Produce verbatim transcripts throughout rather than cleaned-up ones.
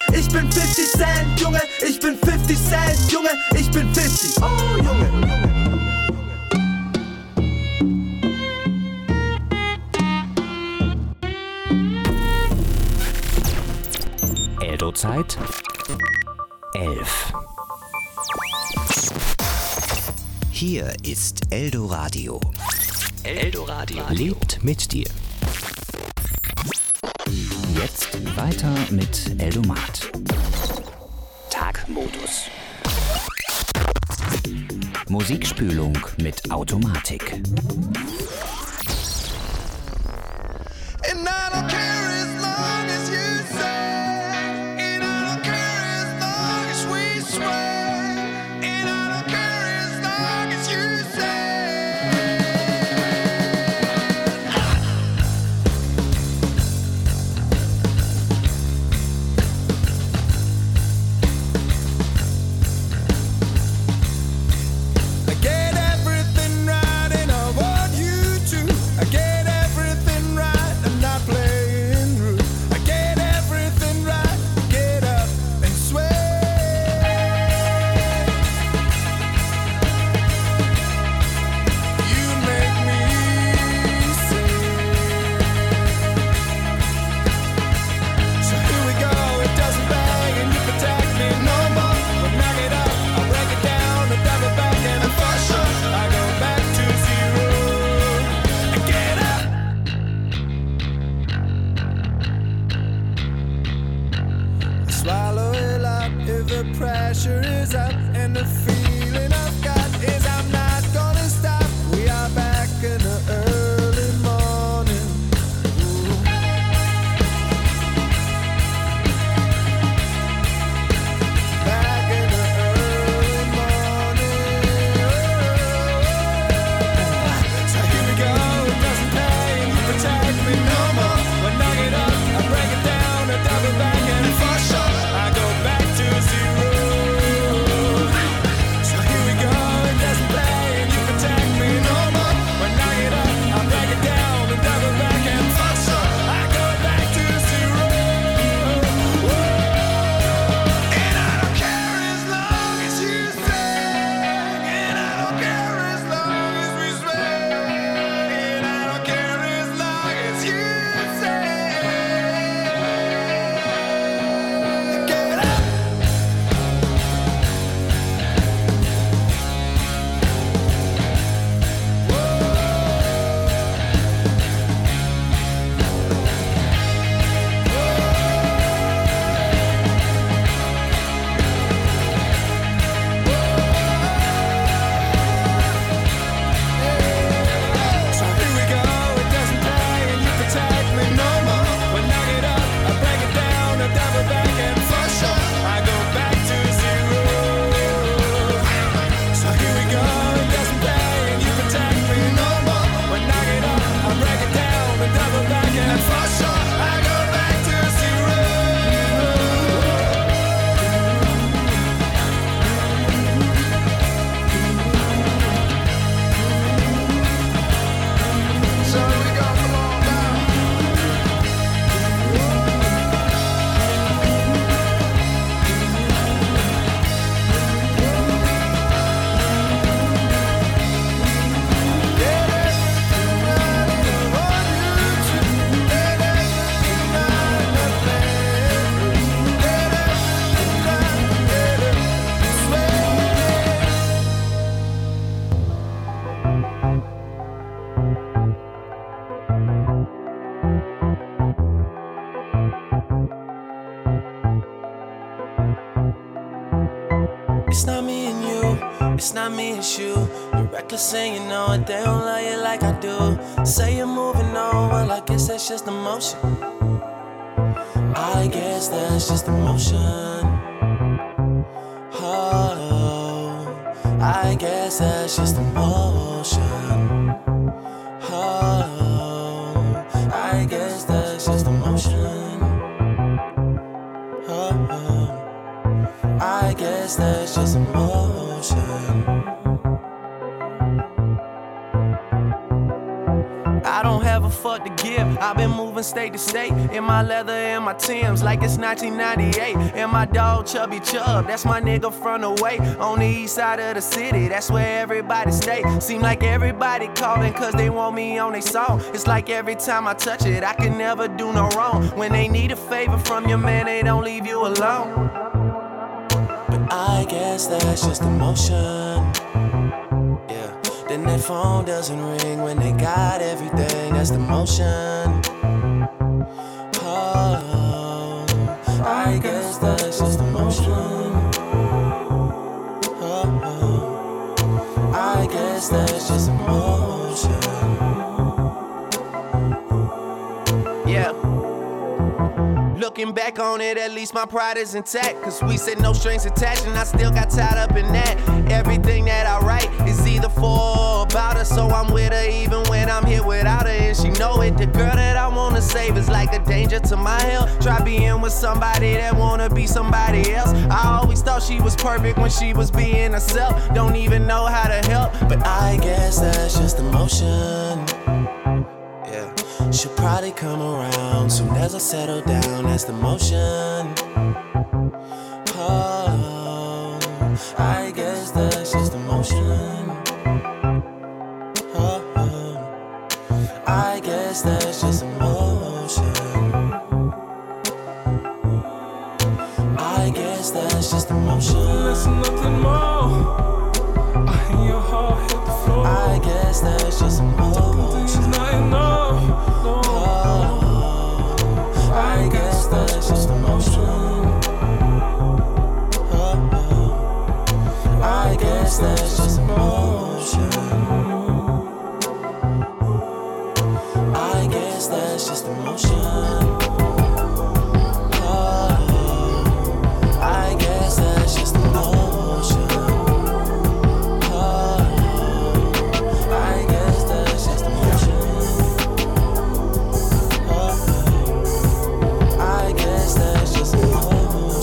Ich bin fifty Cent, Junge, ich bin fifty Cent, Junge, ich bin fifty. Oh, Junge, Junge. Eldo-Zeit elf. Hier ist Eldoradio. Eldoradio lebt mit dir. Jetzt weiter mit Eldomat. Tagmodus. Musikspülung mit Automatik. And I don't care as long as you say, and I don't care as long as we swear, and I don't care as long as you say. I get everything right and I want you to. I get everything right, I'm not playing rude. I get everything right, get up and sway. You make me say. So here we go, it doesn't bang and you protect me no more. But knock it up, I'll break it down, I'll dive it back and I'm for sure I go back to zero. I get up. I swallow it up if the pressure is up and the feeling I've got is I'm not gonna stop. We are back in the early morning. Ooh. Back in the early morning. So here we go, it doesn't pay and you protect me no more. But knock it up, I break it down, I double back and for sure I go back to zero. So here we go, it doesn't play and you protect me no more. But knock it up, I break it down, I double back and for sure I go back to zero. And I don't care as long as you sing, and I don't care as long as we sway, and I don't care as long as you say. Get up. So here we go, it doesn't pay and you protect me no more. But knock it up, I break it down, I double back and for sure I go back to zero. So here we go, it doesn't pay and you protect me no more. But knock it up, I break it down, I double back and for sure I go back to zero. So here we go, come on now. Get everything right and I want you to. Get everything right and I plan. Get everything right, get it sway. It's not me and you, it's not me, it's you. You're reckless and you know it, they don't love you like I do. Say you're moving on, well I guess that's just emotion. I guess that's just emotion. Oh, I guess that's just emotion. Oh, I guess that's just emotion. Oh, I guess that's just emotion. I don't have a fuck to give. I've been moving state to state in my leather and my Timbs like it's nineteen ninety-eight. And my dog Chubby Chub, that's my nigga from the way on the east side of the city. That's where everybody stay. Seem like everybody calling cause they want me on their song. It's like every time I touch it, I can never do no wrong. When they need a favor from your man, they don't leave you alone. But I guess that's just emotion. Yeah. Then their phone doesn't ring when they got everything. That's the motion. Oh, I guess that's just emotion. Oh, oh, I guess that's just emotion. Yeah. Looking back on it, at least my pride is intact. Cause we said no strings attached and I still got tied up in that. Everything that I write is either for or about her. So I'm with her even when I'm here without her. And she know it, the girl that I wanna save is like a danger to my health. Try being with somebody that wanna be somebody else. I always thought she was perfect when she was being herself. Don't even know how to help, but I guess that's just emotion. Yeah. She'll probably come around soon as I settle down. That's the motion. Oh, I guess that's just emotion. Oh, oh, I guess that's just emotion. I guess that's just emotion. Listen, nothing more. I hear your heart hit the floor. I guess that's just emotion. It's not enough. No. Oh, I guess that's just emotion. Oh, oh, I guess that's just emotion. I guess that's just emotion. Oh, I guess that's just emotion. Oh, I guess that's just emotion. Oh, I guess that's just emotion.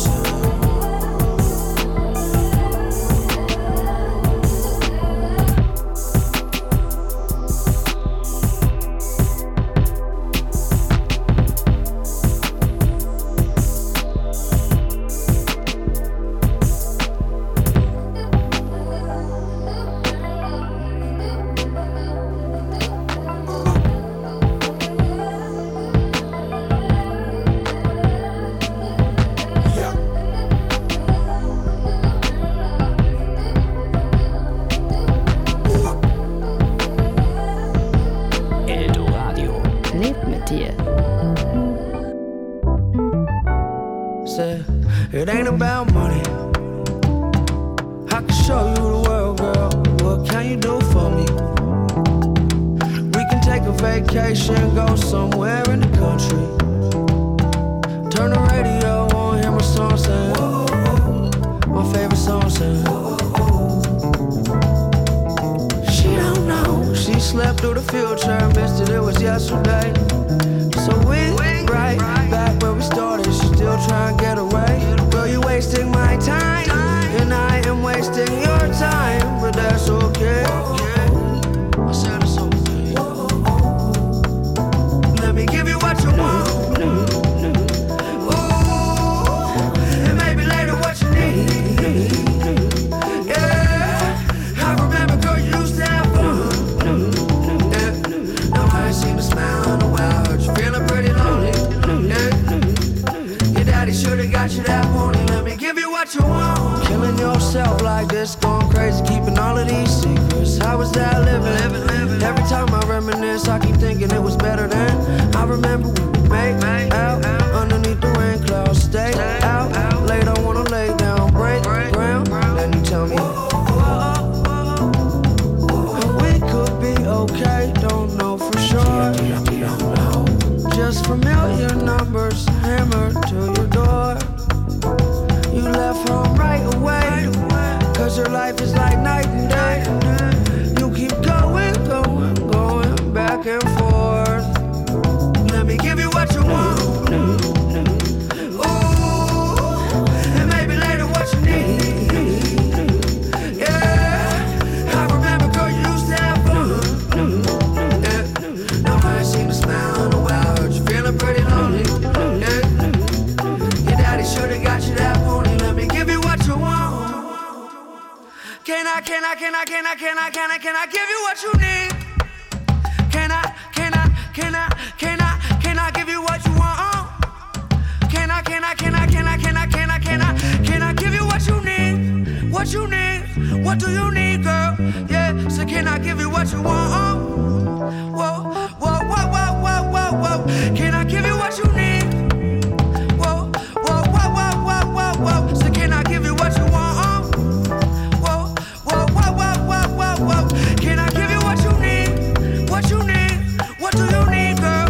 Eldoradio. Lebt mit dir. Said, it ain't about money. I can show you the world, girl. What can you do for me? We can take a vacation, go somewhere in the country. Turn the radio on, hear my song saying, my favorite song saying. She don't know, she slept through the field trip, missed it, it was yesterday. So we right back where we started, she still trying to get away. Girl, you wasting my time, and I am wasting your time, but that's okay. I said it's okay. Let me give you what you want. Ooh, and maybe later what you need. Yeah, I remember, girl, you used to have fun. Yeah, now I ain't seen a smile in a while. Heard you feeling pretty lonely. Yeah, your daddy should've got you that morning. Let me give you what you want. Killing yourself like this, going crazy, keeping all of these secrets. How was that living? living, living. Every time I reminisce, I keep thinking it was better then. I remember we would make out underneath the rain clouds. Stay out late, I wanna lay down, break ground. Then you tell me we could be okay, don't know for sure. Just familiar numbers hammered to your door. You left home right away, cause your life is like night and day. You keep going, going, going back and forth. Let me give you what you want. Can I, can I, can I, can I, can I, can I, can I give you what you need? Can I, can I, can I, can I, can I give you what you want? Can I, can I, can I, can I, can I, can I, can I, can I give you what you need? What you need? What do you need, girl? Yeah, so can I give you what you want? Whoa, whoa, whoa, whoa, whoa, whoa, whoa. Can I give you what you need? Whoa, whoa, whoa, whoa, whoa, whoa, whoa. So can I give you what you want? Whoa, whoa, whoa, whoa, whoa, whoa, whoa. Can I give you what you need? What you need? What do you need, girl?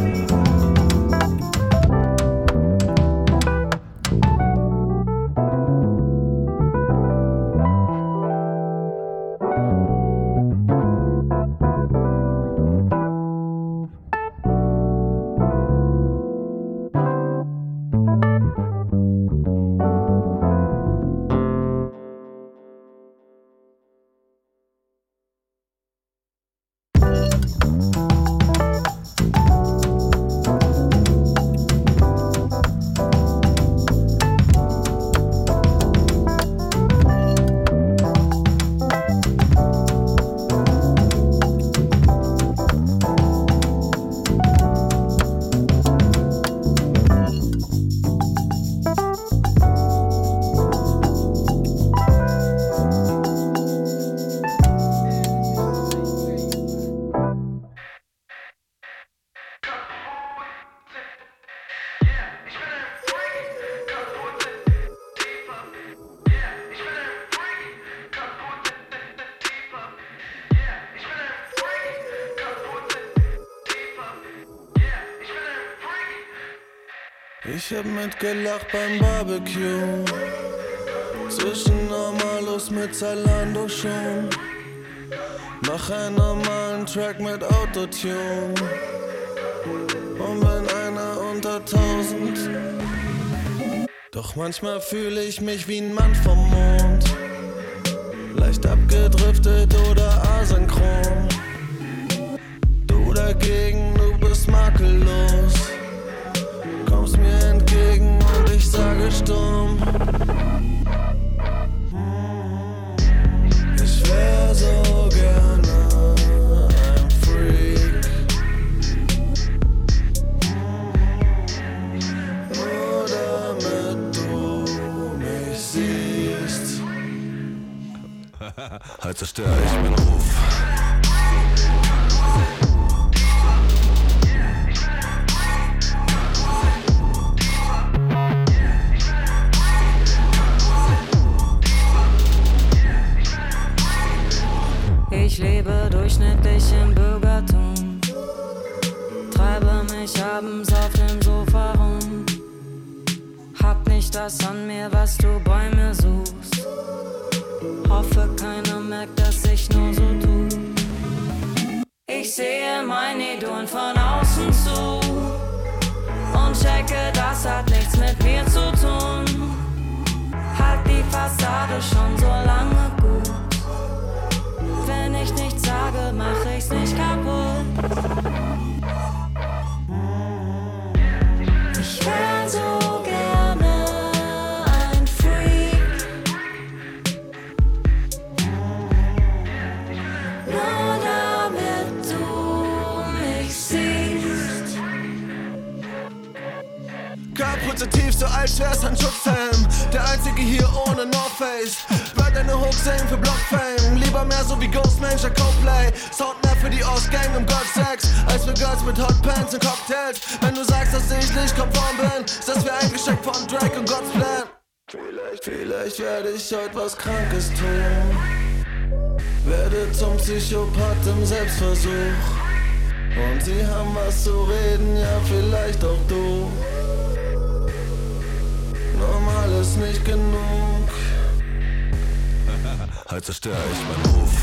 Ich hab mitgelacht beim Barbecue, zwischen Normalos mit Zalando schon. Mach einen normalen Track mit Autotune und bin einer unter tausend. Doch manchmal fühle ich mich wie ein Mann vom Mond, leicht abgedriftet oder asynchron. Du dagegen, du bist makellos, kommst mir entgegen und ich sage stumm. Ich wär so gerne ein Freak, nur damit du mich siehst. Halt zerstör ich meinen Ruf. Ich lebe durchschnittlich im Bürgertum, treibe mich abends auf dem Sofa rum, hab nicht das an mir, was du bei mir suchst, hoffe keiner merkt, dass ich nur so tu. Ich sehe mein Idol von außen zu und checke, das hat nichts mit mir zu tun, halt die Fassade schon so lange gut. Wenn ich nichts sage, mach ich's nicht kaputt. Ich wär so gerne ein Freak, nur damit du mich siehst. K-positiv, so alt schwerst ein Schutzhelm, der einzige hier ohne North Face. Wird eine Hook singen für Blockfame, lieber mehr so wie Ghostman, statt Coldplay. Sound mehr für die Ostgang im Golfsex, als für Girls mit Hotpants und Cocktails. Wenn du sagst, dass ich nicht konform bin, ist das wie ein Geschenk von Drake und God's Plan. Vielleicht, vielleicht werde ich heute was Krankes tun, werde zum Psychopath im Selbstversuch. Und sie haben was zu reden, ja vielleicht auch du. Normal ist nicht genug. Halt zerstör ich meinen Ruf.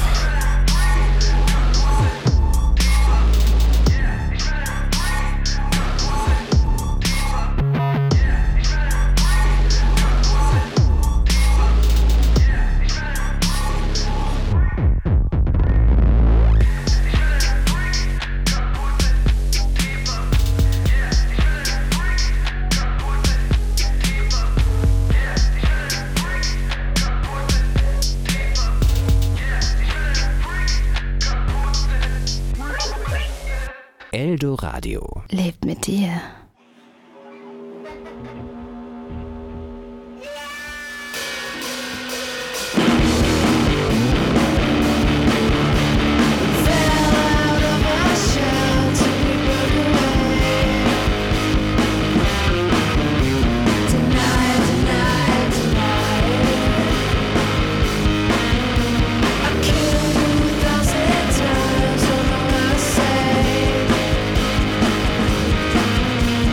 Eldoradio. Lebt mit dir. Times, all I say.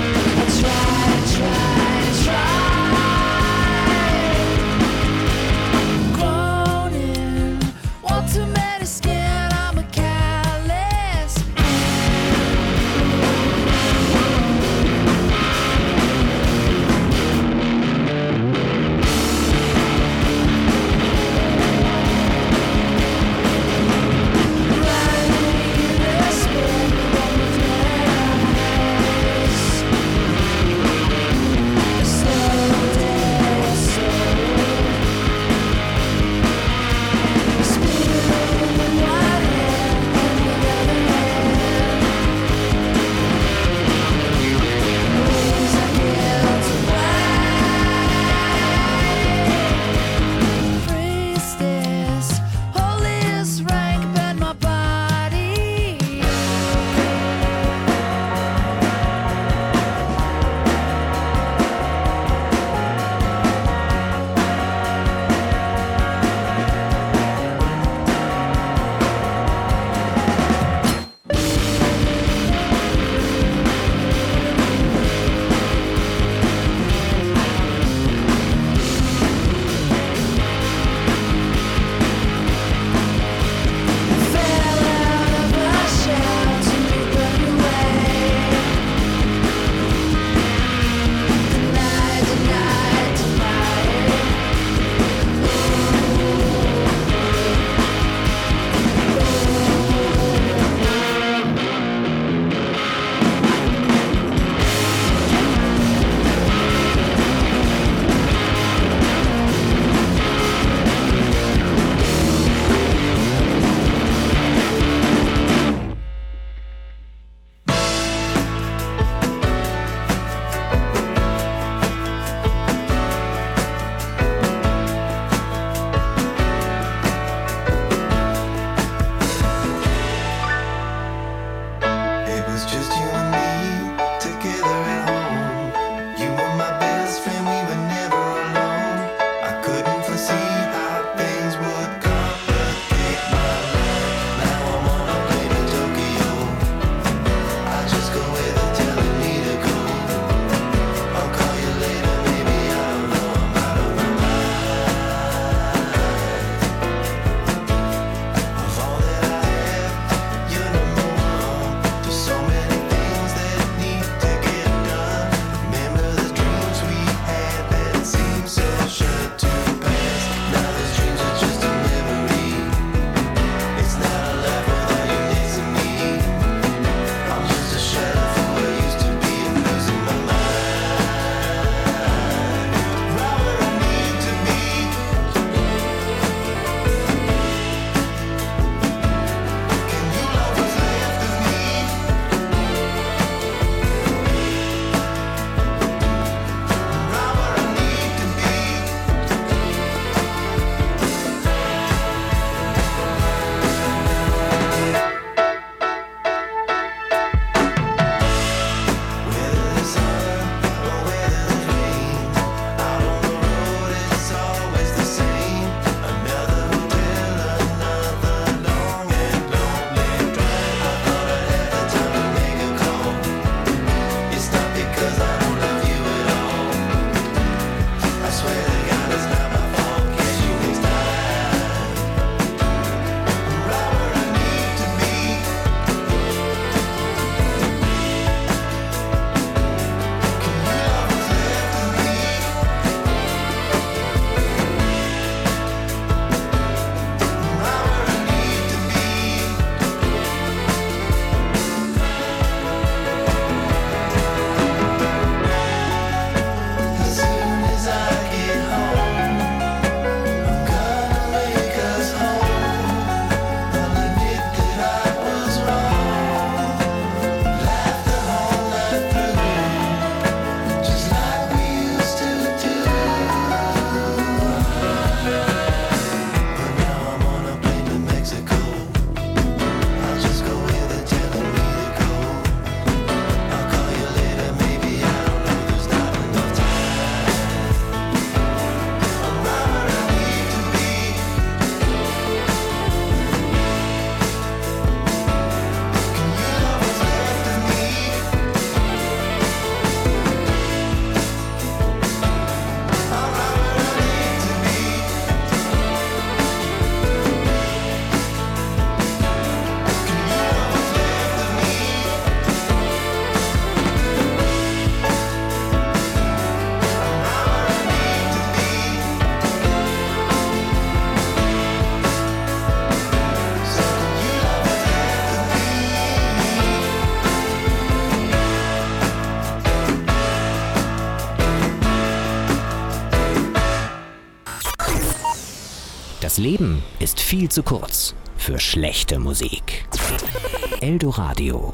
Das Leben ist viel zu kurz für schlechte Musik. Eldoradio.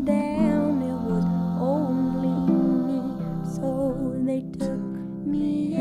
Me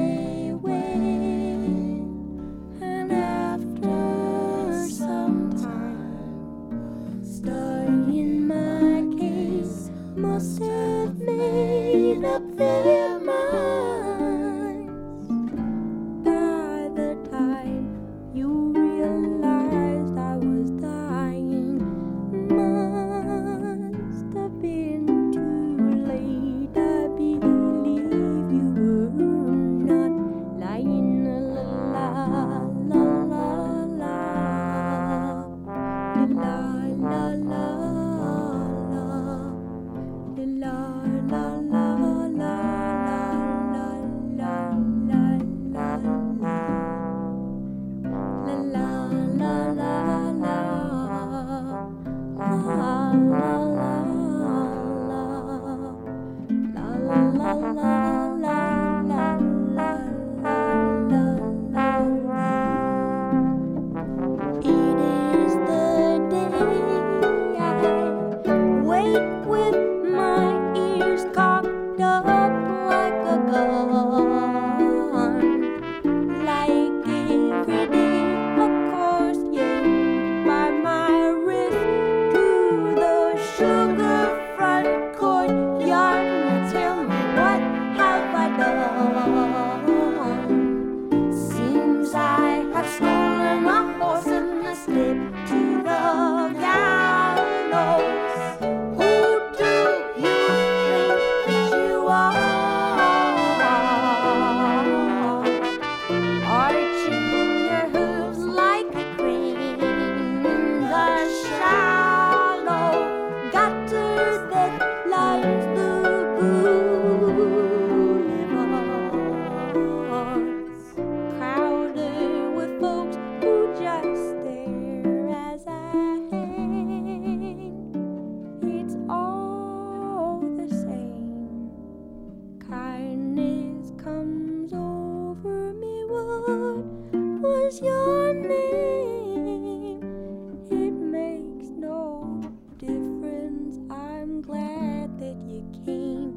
was your name. It makes no difference. I'm glad that you came.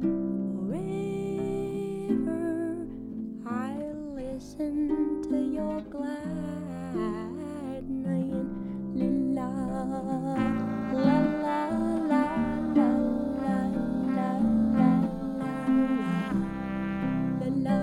Forever I'll listen to your glad name. La la la la la la la la la la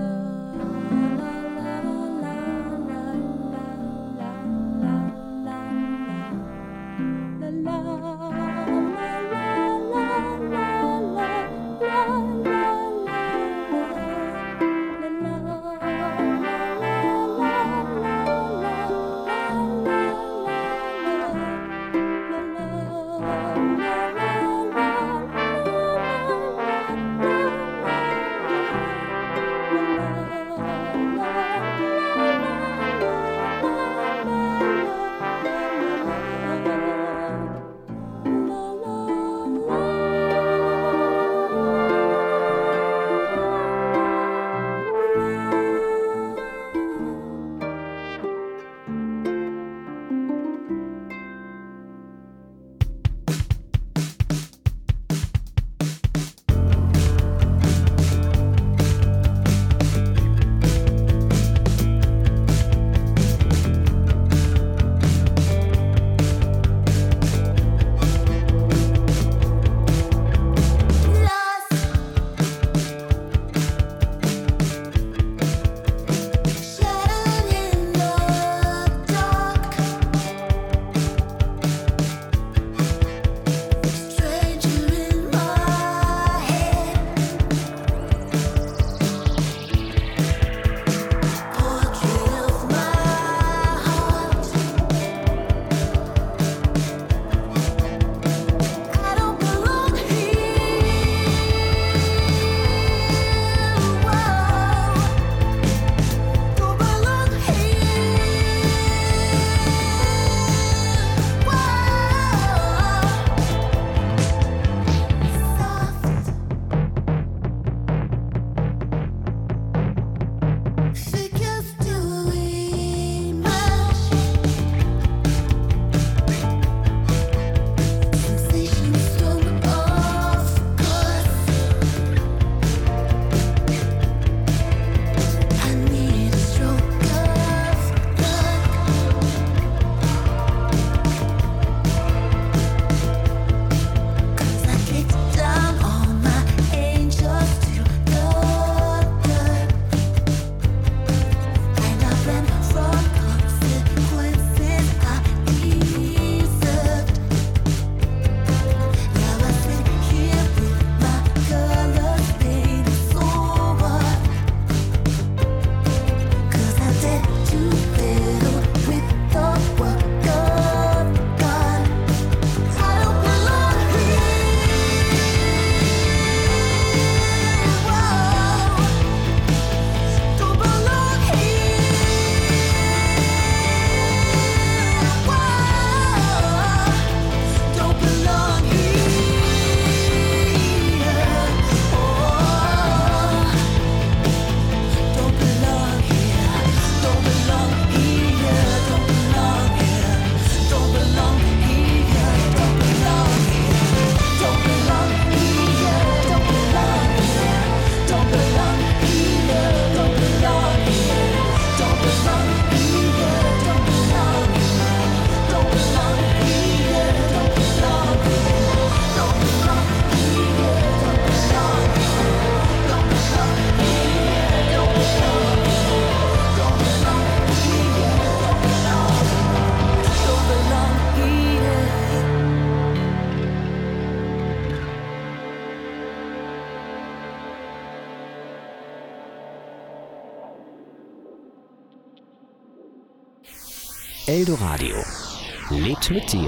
Eldoradio lebt mit dir.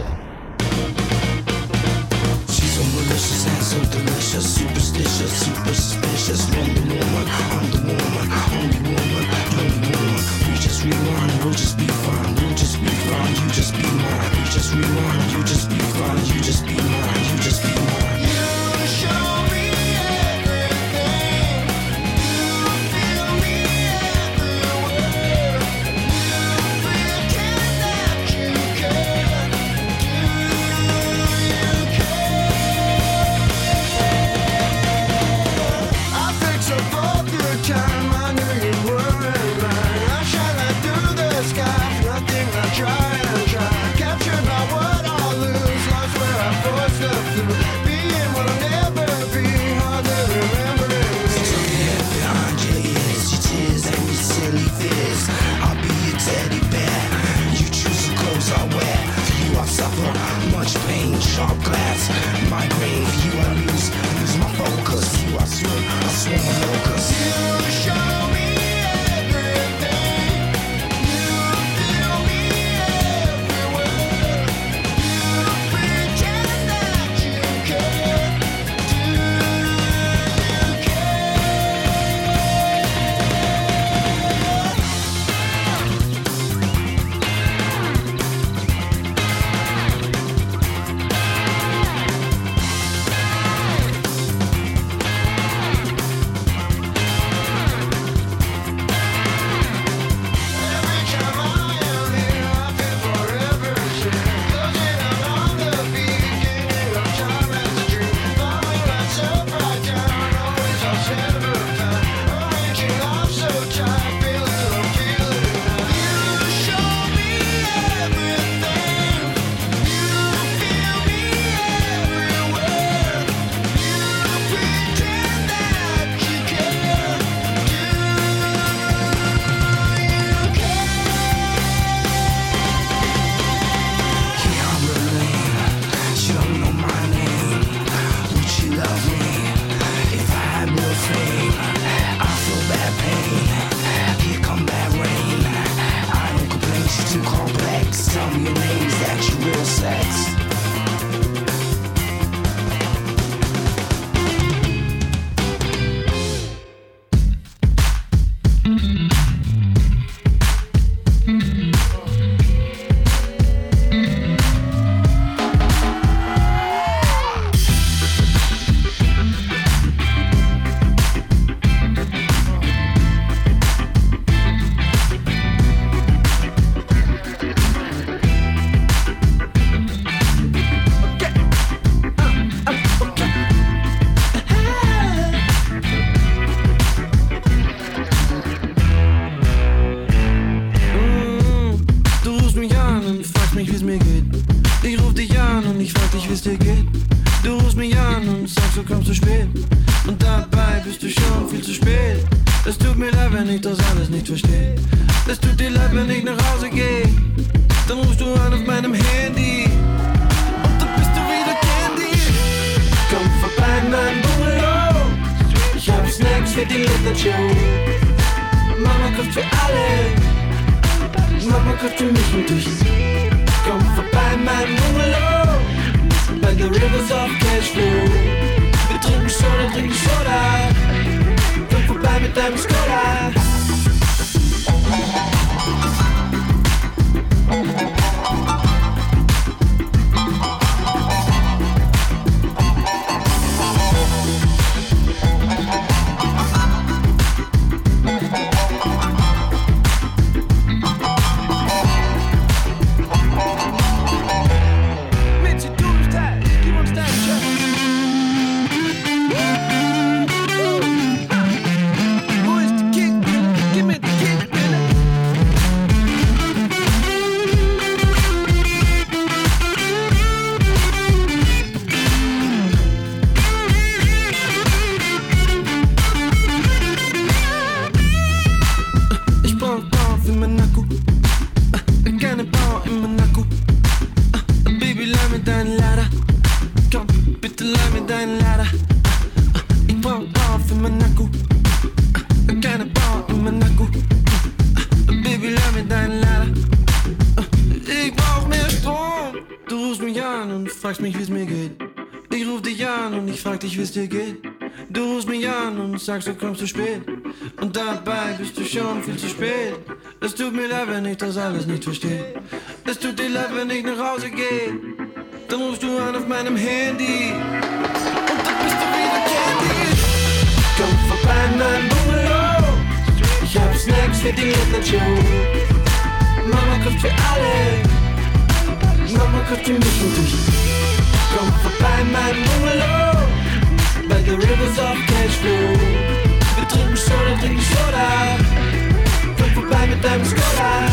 She's so malicious and so delicious, superstitious, super suspicious. Lonely woman, I'm the woman, only woman, lonely woman. We just rewind, we'll just be fine, we'll just be fine. You just be mine. We just rewind, you just be fine, you just be mine, you just be mine. You show me everything, you feel me everywhere. Sagst, du kommst zu spät und dabei bist du schon viel zu spät. Es tut mir leid, wenn ich das alles nicht verstehe. Es tut dir leid, wenn ich nach Hause gehe. Dann rufst du an auf meinem Handy und dann bist du wieder Candy. Komm vorbei in mein Bungalow, ich hab Snacks für die Late-Night-Show. Mama kocht für alle, Mama kocht für mich und dich. Komm vorbei in mein Bungalow, by the rivers of Cashflow. Wir trinken Soda, trinken Soda. Komm vorbei mit deinem Skoda.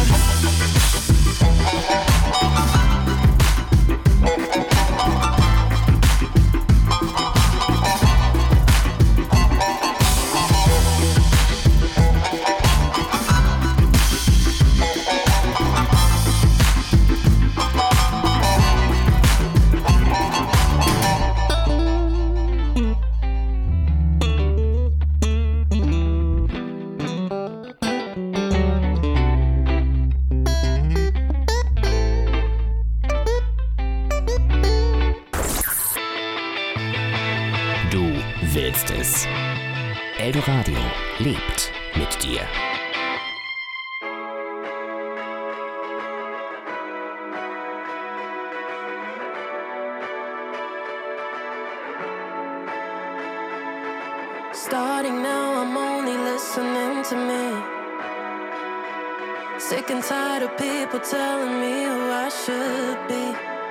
Eldoradio lebt mit dir. Starting now, I'm only listening to me. Sick and tired of people telling me who I should be.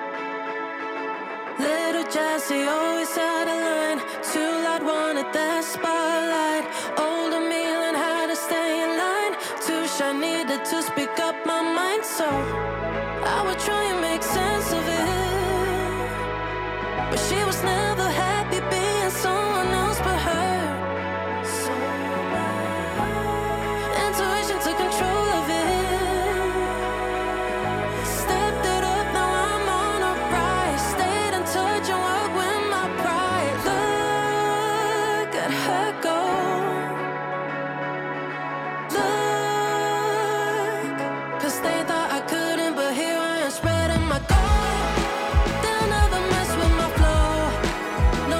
Little Jessie always had a line. Too loud, wanted that spotlight. Older me learned how to stay in line. Too shy, needed to speak up my mind. So I would try and make sense of it, but she was never happy being someone else but her. So intuition took control of it. Stepped it up, now I'm on a rise. Stayed in touch and worked with my pride. Look at her go. Look, 'cause they thought I couldn't, but here I am spreading my gold. They'll never mess with my flow.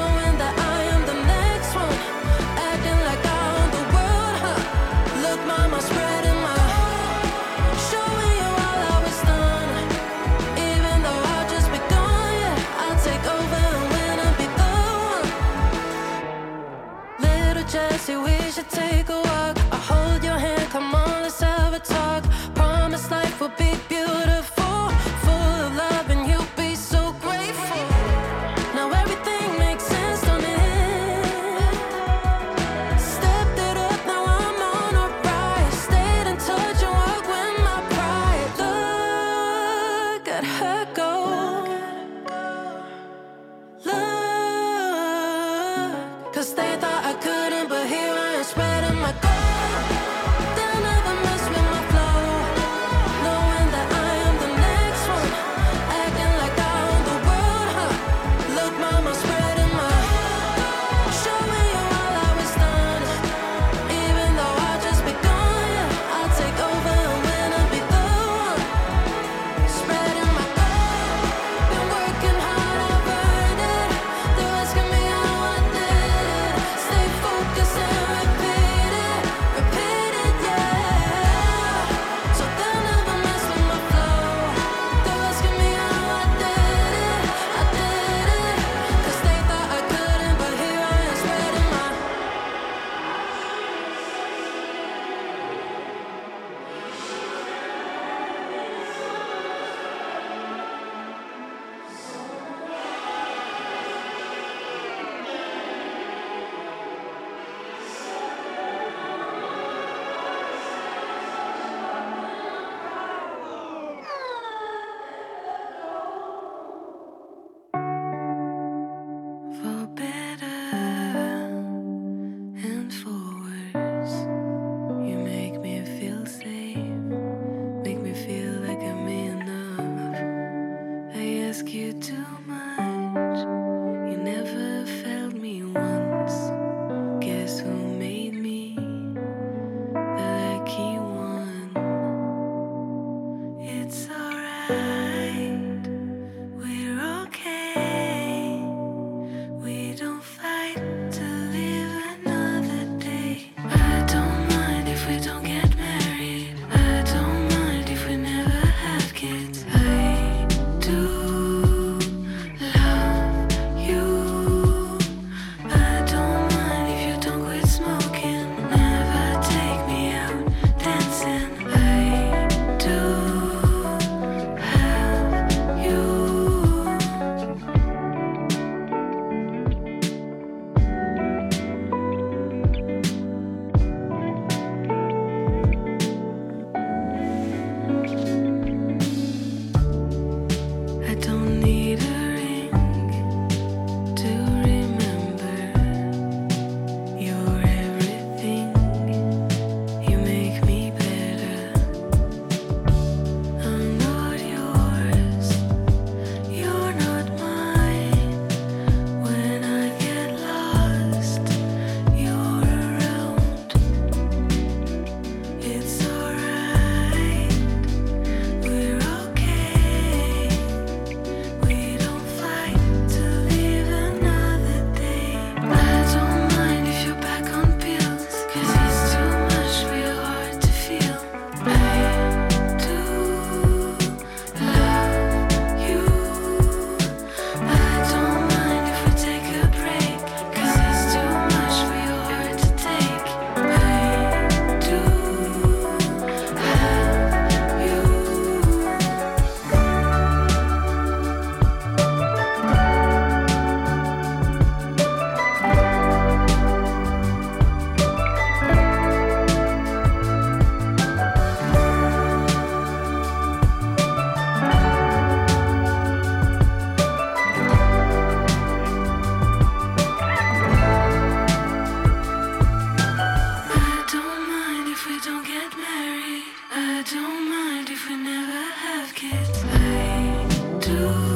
get married. I don't mind if we never have kids. I do.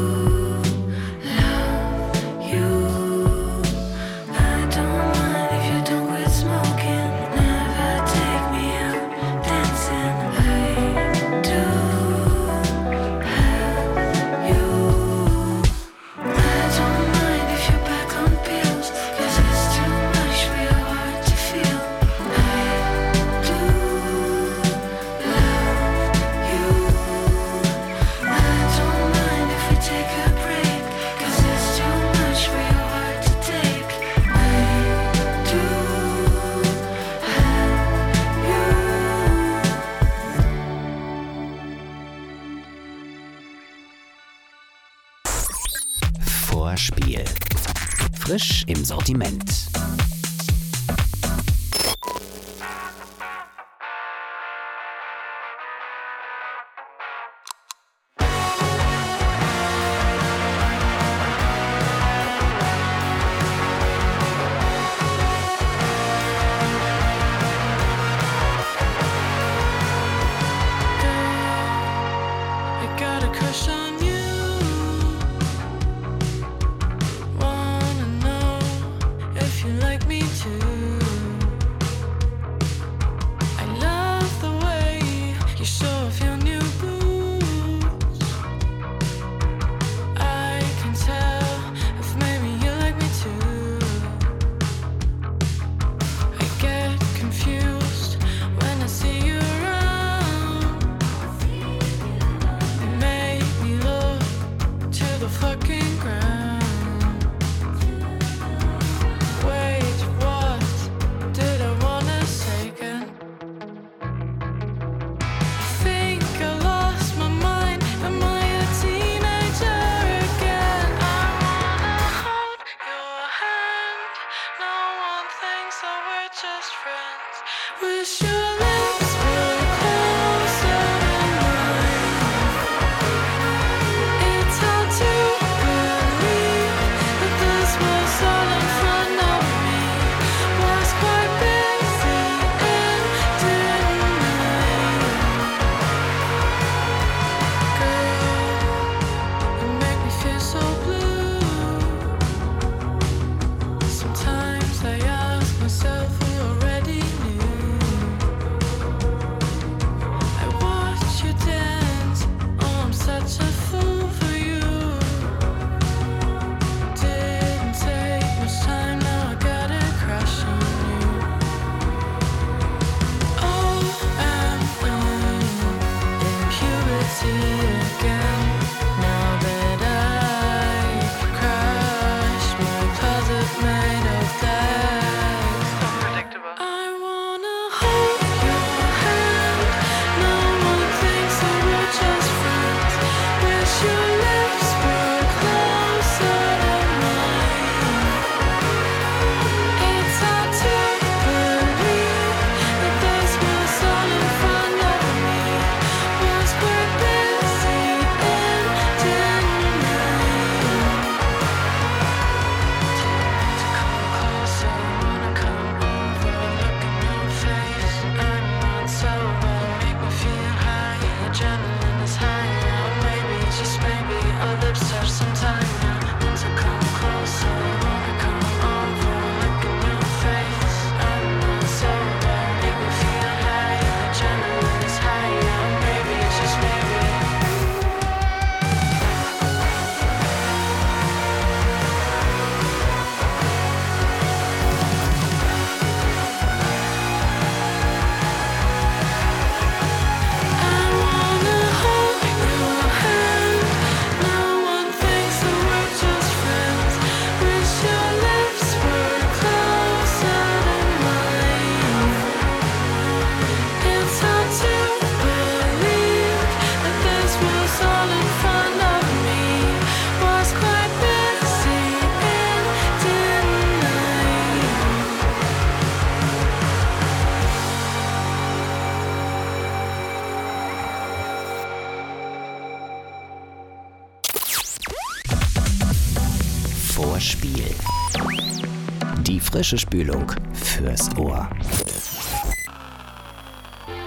Vorspiel. Frisch im Sortiment. Vorspiel. Die frische Spülung fürs Ohr.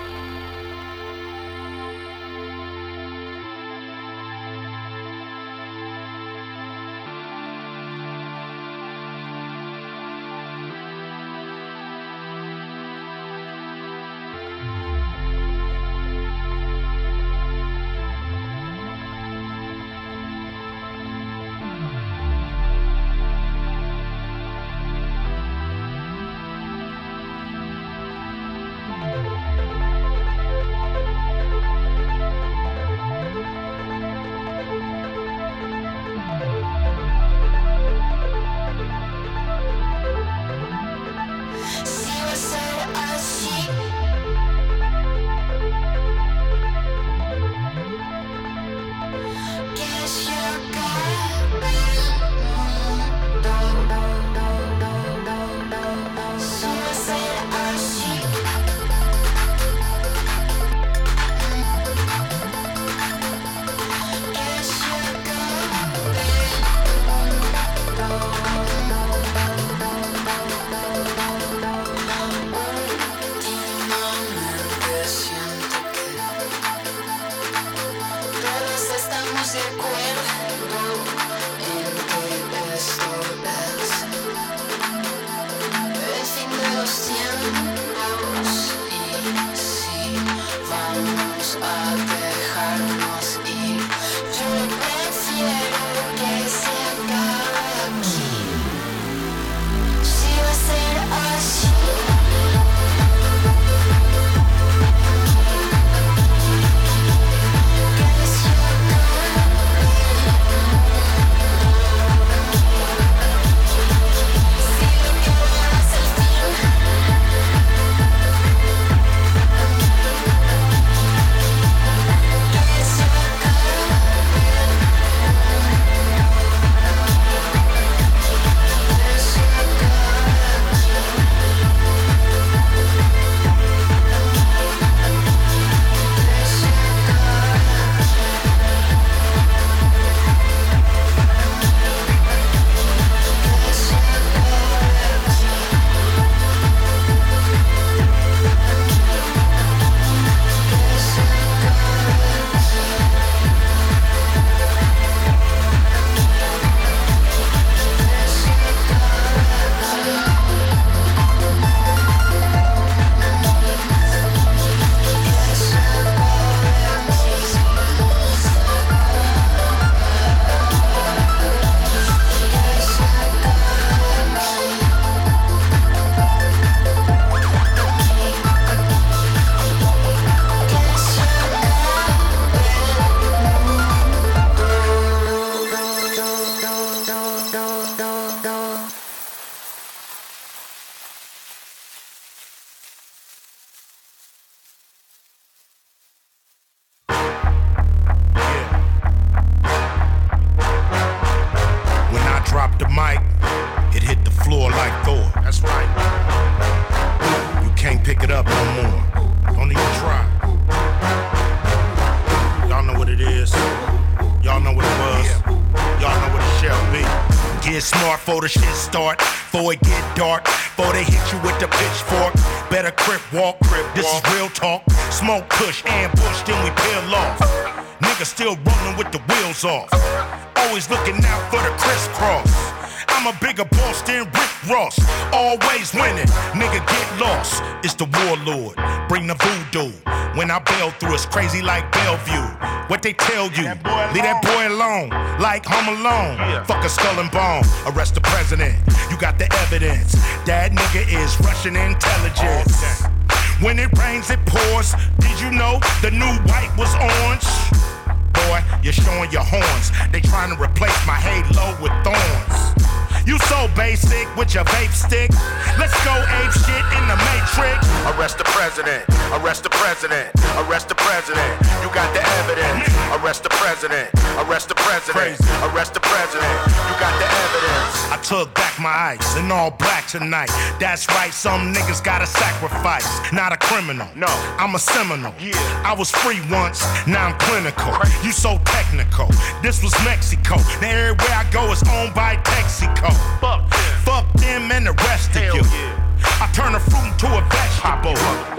Before the shit start, before it get dark, before they hit you with the pitchfork. Better crip walk, crip this walk. Is real talk. Smoke kush, ambush, then we peel off. Niggas still rolling with the wheels off. Always looking out for the crisscross. I'm a bigger boss than Rick Ross. Always winning, nigga get lost. It's the warlord, bring the voodoo. When I bail through, it's crazy like Bellevue. What they tell you, leave that boy alone, like Home Alone. Yeah. Fuck a skull and bone, arrest the president. You got the evidence, that nigga is Russian intelligence. Okay. When it rains, it pours. Did you know the new white was orange? Boy, you're showing your horns. They trying to replace my halo with thorns. You so basic with your vape stick. Let's go ape shit in the Matrix. Arrest the president, arrest the president, arrest the president. You got the evidence. Arrest the president, arrest the president, arrest the president. You got the evidence. I took back my ice in all black tonight. That's right, some niggas gotta sacrifice. Not a criminal, no, I'm a Seminole. Yeah. I was free once, now I'm clinical. You so technical, this was Mexico. Now everywhere I go is owned by Texaco. Fuck them. Fuck them and the rest Hell of you. Yeah. I turn a fruit into a vegetable.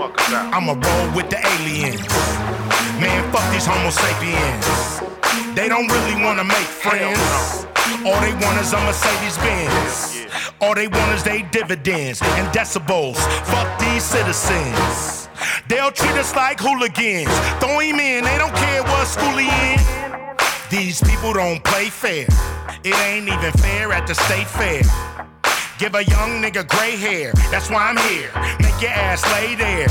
I'ma roll with the aliens. Man, fuck these homo sapiens. They don't really wanna make friends. All they want is a Mercedes Benz. All they want is they dividends and decibels. Fuck these citizens. They'll treat us like hooligans. Throw him in, they don't care what school he in. These people don't play fair. It ain't even fair at the state fair. Give a young nigga gray hair, that's why I'm here. Make your ass lay there.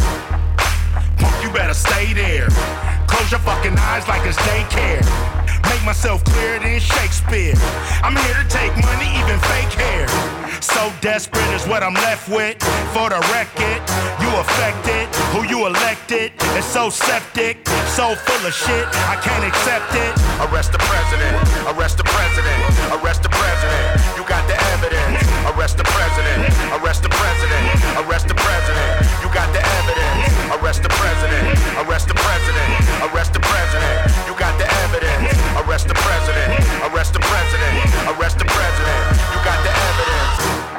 Punk, you better stay there. Close your fucking eyes like it's daycare. Make myself clearer than Shakespeare. I'm here to take money, even fake hair. So desperate is what I'm left with. For the record, you affected. Who you elected is so septic, so full of shit, I can't accept it. Arrest the president, arrest the president, arrest the president. You got the evidence. Arrest the president, arrest the president, arrest the president. You got the evidence. Arrest the president, arrest the president, arrest the president. You got the evidence. Arrest the president, arrest the president, arrest the president. You got the evidence.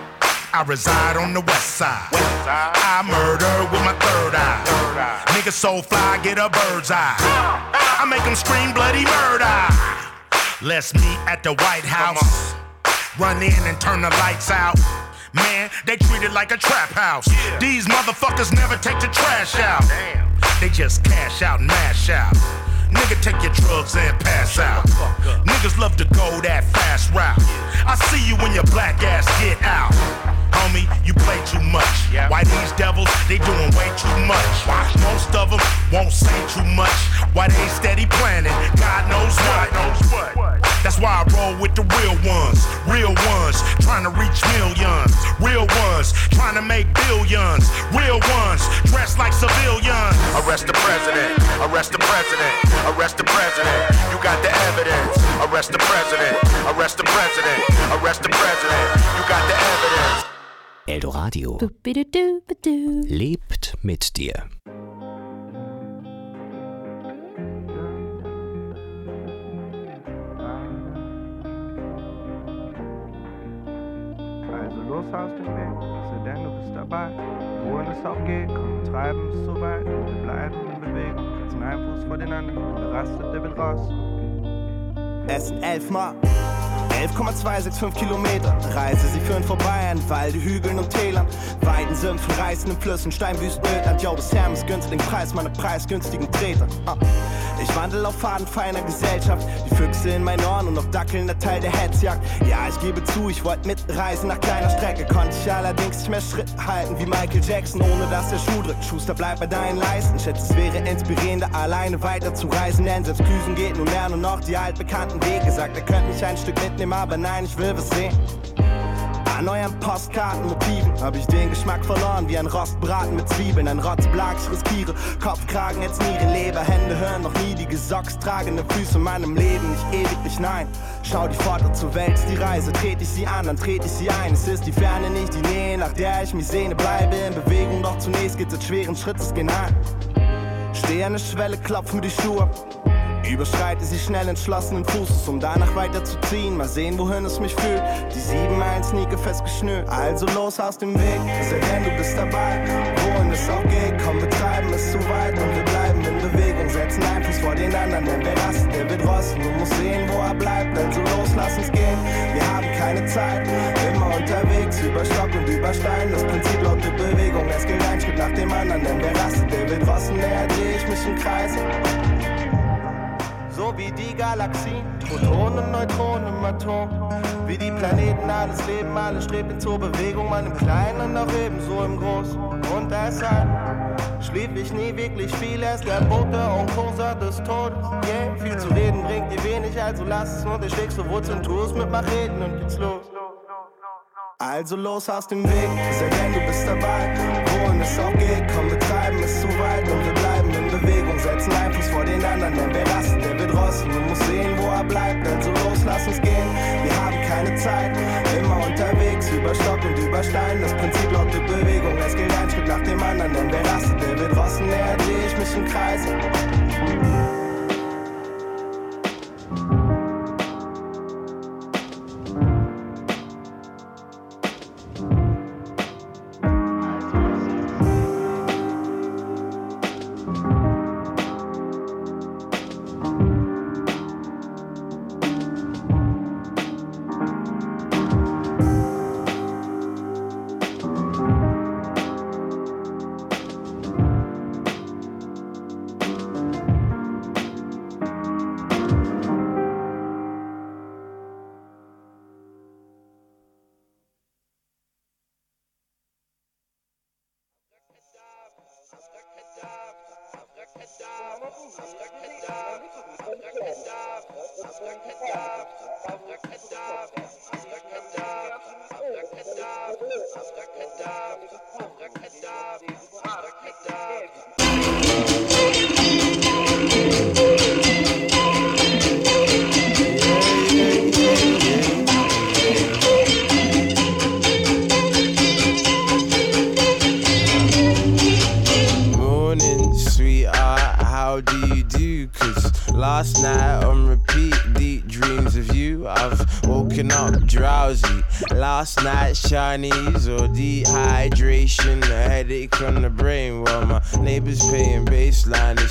I reside on the west side. West side. I murder with my third eye. Third eye. Niggas so fly, get a bird's eye. I make them scream bloody murder. Let's meet at the White House. Run in and turn the lights out. Man, they treat it like a trap house. Yeah. These motherfuckers never take the trash out. Damn. They just cash out and mash out. Nigga, take your drugs and pass out. Niggas love to go that fast route. I see you when your black ass get out. Homie, you play too much. Why these devils, they doing way too much. Most of them won't say too much. Why they steady planning, God knows what. That's why I roll with the real ones. Real ones, trying to reach millions. Real ones, trying to make billions. Real ones, dressed like civilians. Arrest the president, arrest the president, arrest the president. You got the evidence. Arrest the president, arrest the president, arrest the president. You got the evidence. Eldoradio lebt mit dir. Also los aus dem Weg, sei denn du bist dabei. Wohin es auch geht, komm, wir treiben es so weit. Wir bleiben in Bewegung, setzen einen Fuß vor den anderen. Der rastet, der will raus. Es sind elf Mal. elf Komma zwei sechs fünf Kilometer. Reise, sie führen vorbei an Walde, Hügeln und Tälern. Weiden, Sümpfen, reißenden Flüssen, Steinwüsten, Ödland. Yo, das Herm ist günstig, Preis meiner preisgünstigen Treter. Ah. Ich wandel auf Faden feiner Gesellschaft. Die Füchse in meinen Ohren und auf Dackeln der Teil der Hetzjagd. Ja, ich gebe zu, ich wollte mitreisen nach kleiner Strecke. Konnte ich allerdings nicht mehr Schritt halten wie Michael Jackson, ohne dass der Schuh drückt. Schuster, bleib bei deinen Leisten. Schätze, es wäre inspirierender, alleine weiter zu reisen. Denn selbst Küsen geht nun mehr nur noch die altbekannten Wege. Sagt, er könnte mich ein Stück mitnehmen, aber nein, ich will was sehen. An euren Postkartenmotiven hab ich den Geschmack verloren, wie ein Rostbraten mit Zwiebeln. Ein Rotzblag, ich riskiere Kopfkragen, jetzt Niere, Leber, Hände hören noch nie die Gesocks tragende Füße in meinem Leben, nicht ewiglich, nein. Schau die Pforte zur Welt, ist die Reise, trete ich sie an, dann trete ich sie ein. Es ist die Ferne, nicht die Nähe, nach der ich mich sehne, bleibe in Bewegung, doch zunächst geht's mit schweren Schrittes gen an. Steh an der Schwelle, klopf mir die Schuhe. Überschreite sie schnell entschlossenen Fußes, um danach weiterzuziehen. Mal sehen, wohin es mich führt. Die sieben Meilen Sneaker festgeschnürt. Also los aus dem Weg, sei denn du bist dabei. Wohin es auch geht, komm, wir treiben es zu weit. Und wir bleiben in Bewegung, setzen einen Fuß vor den anderen. Denn wer rastet, der wird rosten und muss sehen, wo er bleibt. Also los, lass uns gehen, wir haben keine Zeit. Immer unterwegs, über Stock und über Stein. Das Prinzip lautet Bewegung, es geht ein Schritt nach dem anderen. Denn wer rastet, der wird rosten, näher dreh ich mich im Kreis. So wie die Galaxien, Protonen, Neutronen im Atom. Wie die Planeten, alles Leben, alles strebt zur Bewegung. Man im Kleinen und auch ebenso im Großen. Und deshalb schlief ich nie wirklich viel. Er ist der Bote und Kurser des Todes. Yeah, viel zu reden bringt dir wenig, also lass es und ich schlägst du Wurzeln, tu es mit mal reden und geht's los. Also los aus dem Weg, sei denn du bist dabei. Wohin es auch geht, komm, wir treiben es zu weit. Und wir bleiben in Bewegung, setzen einen Fuß vor den anderen. Denn wer rastet, der wird rosten und muss sehen, wo er bleibt. Also los, lass uns gehen, wir haben keine Zeit. Immer unterwegs, über Stock und über Stein. Das Prinzip lautet Bewegung, es geht ein Schritt nach dem anderen. Denn wer rastet, der wird rosten, näher dreh ich mich im Kreis. Last night on repeat, deep dreams of you. I've woken up drowsy. Last night Chinese or dehydration, a headache on the brain while my neighbors paying baseline.